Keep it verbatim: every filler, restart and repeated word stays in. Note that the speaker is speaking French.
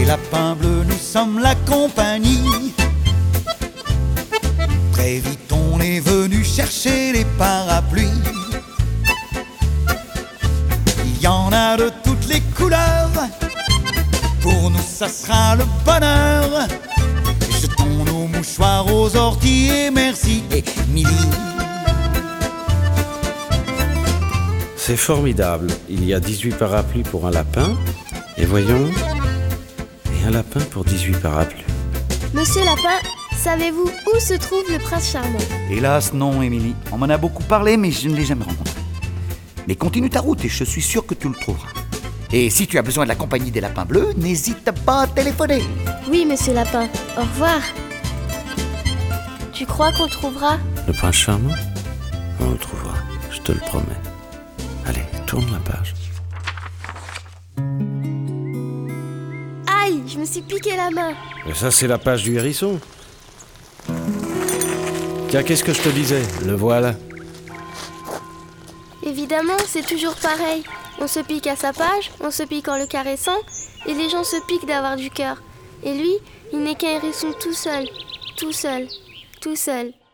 lapins bleus, nous sommes la compagnie. Très vite on est venu chercher les parapluies. Il y en a de toutes les couleurs, pour nous ça sera le bonheur. Jetons nos mouchoirs aux orties et merci Émilie. C'est formidable, il y a dix-huit parapluies pour un lapin, et voyons, et un lapin pour dix-huit parapluies. Monsieur Lapin, savez-vous où se trouve le prince charmant? Hélas non Émilie, on m'en a beaucoup parlé mais je ne l'ai jamais rencontré. Mais continue ta route et je suis sûr que tu le trouveras. Et si tu as besoin de la compagnie des lapins bleus, n'hésite pas à téléphoner. Oui, monsieur Lapin, au revoir. Tu crois qu'on le trouvera? Le prince charmant? On le trouvera, je te le promets. Allez, tourne la page. Aïe, je me suis piqué la main. Et ça, c'est la page du hérisson. Tiens, qu'est-ce que je te disais? Le voilà. Évidemment, c'est toujours pareil. On se pique à sa page, on se pique en le caressant, et les gens se piquent d'avoir du cœur. Et lui, il n'est qu'un hérisson tout seul, tout seul, tout seul.